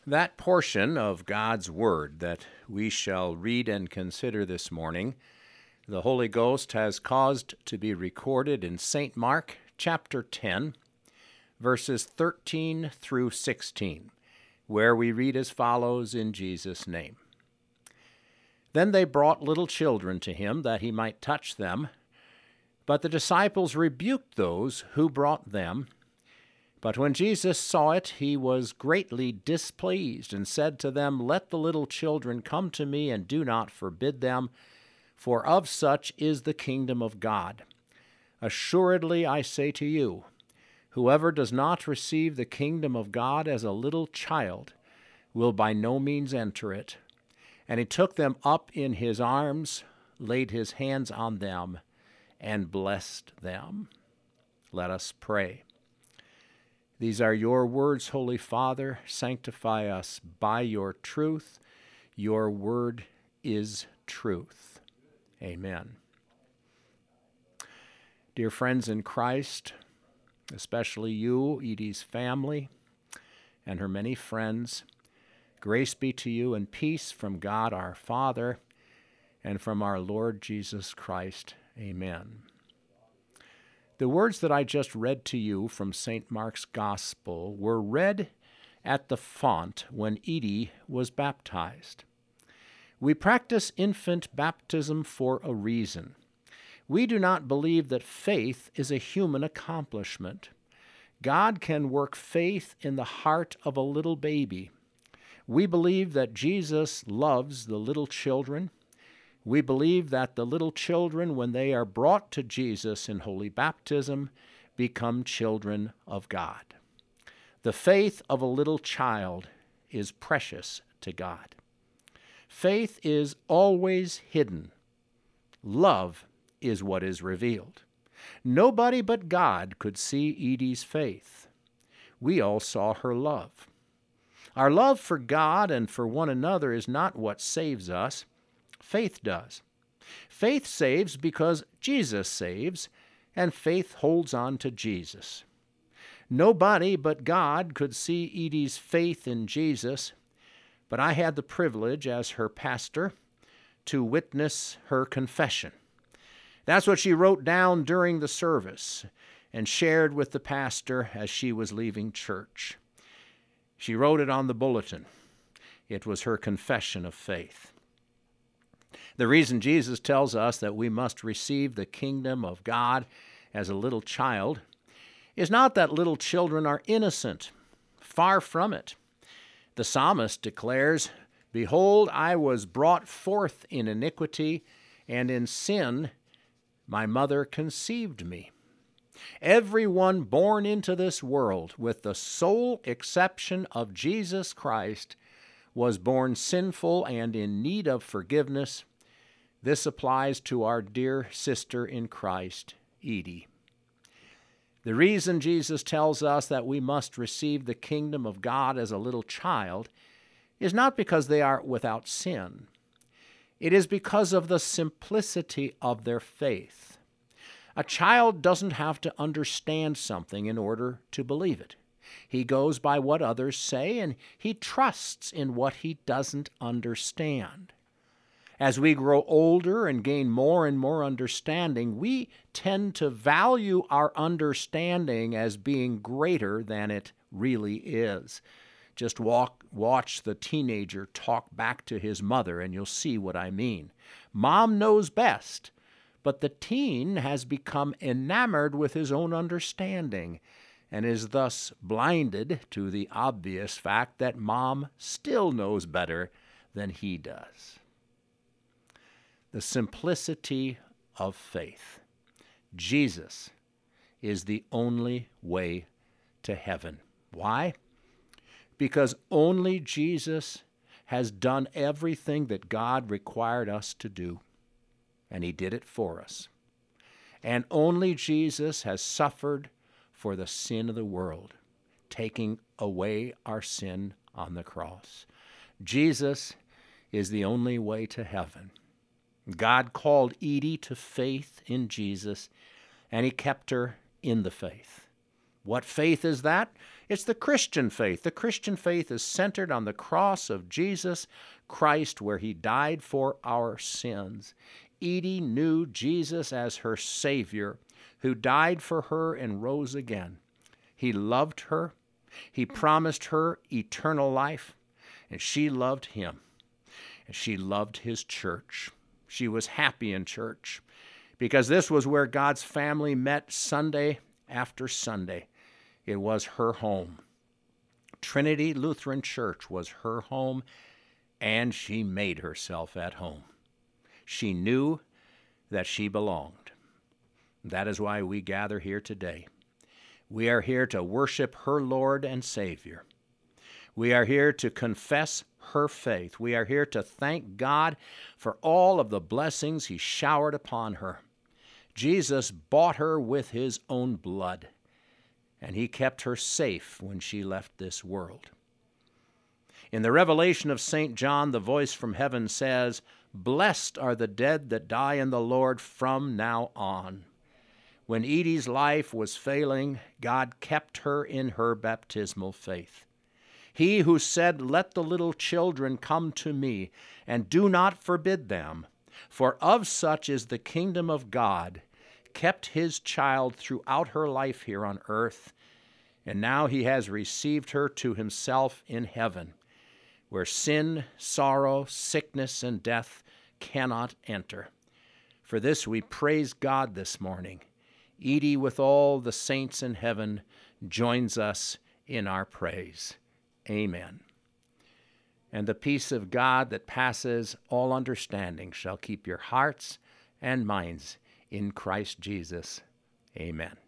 That portion of God's Word that we shall read and consider this morning, the Holy Ghost has caused to be recorded in St. Mark chapter 10, verses 13 through 16, where we read as follows in Jesus' name. Then they brought little children to him that he might touch them, but the disciples rebuked those who brought them. But when Jesus saw it, he was greatly displeased, and said to them, Let the little children come to me, and do not forbid them, for of such is the kingdom of God. Assuredly I say to you, whoever does not receive the kingdom of God as a little child will by no means enter it. And he took them up in his arms, laid his hands on them, and blessed them. Let us pray. These are your words, Holy Father. Sanctify us by your truth. Your word is truth. Amen. Dear friends in Christ, especially you, Edie's family, and her many friends, grace be to you and peace from God our Father and from our Lord Jesus Christ. Amen. The words that I just read to you from St. Mark's Gospel were read at the font when Edie was baptized. We practice infant baptism for a reason. We do not believe that faith is a human accomplishment. God can work faith in the heart of a little baby. We believe that Jesus loves the little children. We believe that the little children, when they are brought to Jesus in holy baptism, become children of God. The faith of a little child is precious to God. Faith is always hidden. Love is what is revealed. Nobody but God could see Edie's faith. We all saw her love. Our love for God and for one another is not what saves us. Faith does. Faith saves because Jesus saves, and faith holds on to Jesus. Nobody but God could see Edie's faith in Jesus, but I had the privilege as her pastor to witness her confession. That's what she wrote down during the service and shared with the pastor as she was leaving church. She wrote it on the bulletin. It was her confession of faith. The reason Jesus tells us that we must receive the kingdom of God as a little child is not that little children are innocent. Far from it. The psalmist declares, Behold, I was brought forth in iniquity, and in sin my mother conceived me. Everyone born into this world, with the sole exception of Jesus Christ, was born sinful and in need of forgiveness. This applies to our dear sister in Christ, Edie. The reason Jesus tells us that we must receive the kingdom of God as a little child is not because they are without sin. It is because of the simplicity of their faith. A child doesn't have to understand something in order to believe it. He goes by what others say, and he trusts in what he doesn't understand. As we grow older and gain more and more understanding, we tend to value our understanding as being greater than it really is. Just watch the teenager talk back to his mother, and you'll see what I mean. Mom knows best, but the teen has become enamored with his own understanding and is thus blinded to the obvious fact that Mom still knows better than he does. The simplicity of faith. Jesus is the only way to heaven. Why? Because only Jesus has done everything that God required us to do, and he did it for us. And only Jesus has suffered for the sin of the world, taking away our sin on the cross. Jesus is the only way to heaven. God called Edie to faith in Jesus, and he kept her in the faith. What faith is that? It's the Christian faith. The Christian faith is centered on the cross of Jesus Christ, where he died for our sins. Edie knew Jesus as her Savior, who died for her and rose again. He loved her. He promised her eternal life, and she loved him. And she loved his church. She was happy in church because this was where God's family met Sunday after Sunday. It was her home. Trinity Lutheran Church was her home, and she made herself at home. She knew that she belonged. That is why we gather here today. We are here to worship her Lord and Savior. We are here to confess her faith. We are here to thank God for all of the blessings he showered upon her. Jesus bought her with his own blood, and he kept her safe when she left this world. In the Revelation of St. John, the voice from heaven says, "Blessed are the dead that die in the Lord from now on." When Edie's life was failing, God kept her in her baptismal faith. He who said, "Let the little children come to me, and do not forbid them, for of such is the kingdom of God," kept his child throughout her life here on earth, and now he has received her to himself in heaven, where sin, sorrow, sickness, and death cannot enter. For this we praise God this morning. Edie, with all the saints in heaven, joins us in our praise. Amen. And the peace of God that passes all understanding shall keep your hearts and minds in Christ Jesus. Amen.